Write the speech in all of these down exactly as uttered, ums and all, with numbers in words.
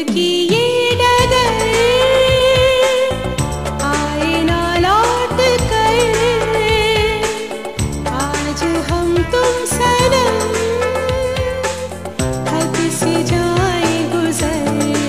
की ये डगर आए ना लौट कर, आज हम तुम सनम हद से जाए गुजर।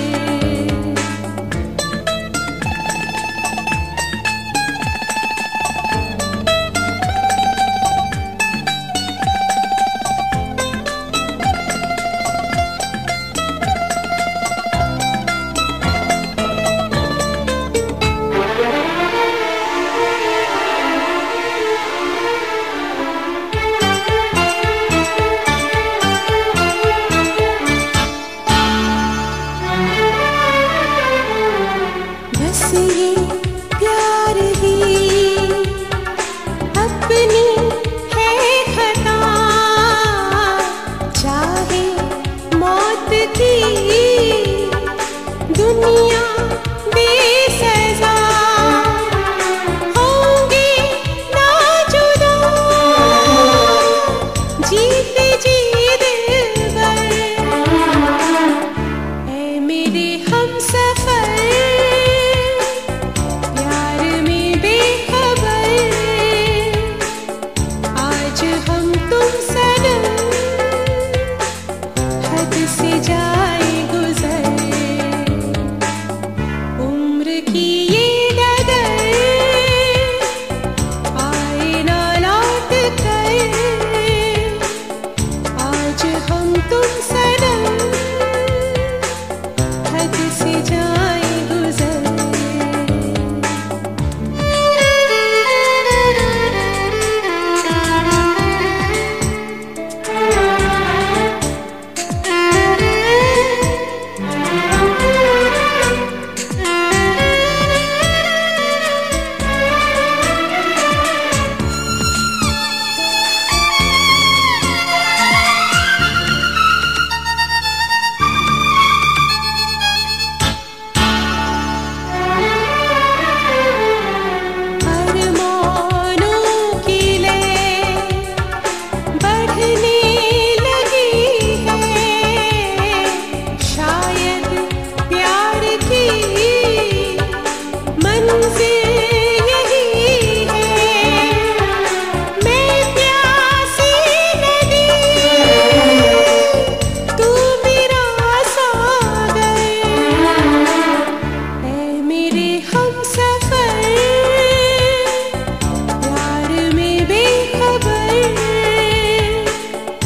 ये प्यार ही अपनी है खता, चाहे मौत की दुनिया बेसज़ा, होंगे ना जुदा जीते जी दिलबर। ऐ मेरे हमसफर से जाए गुजर। उम्र की ये डगर आए ना लौट कर, आज हम तुम सनम हद से जाए गुजर।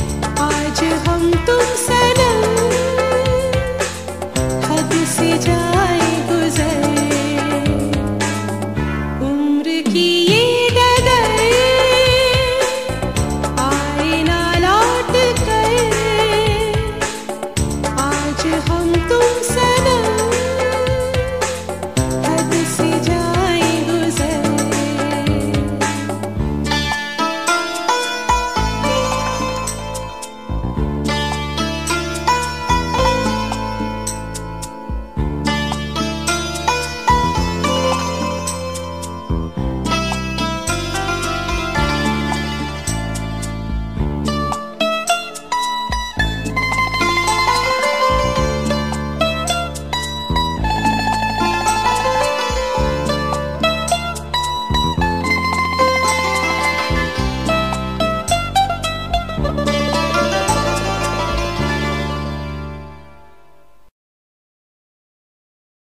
तुम सनम हद से जा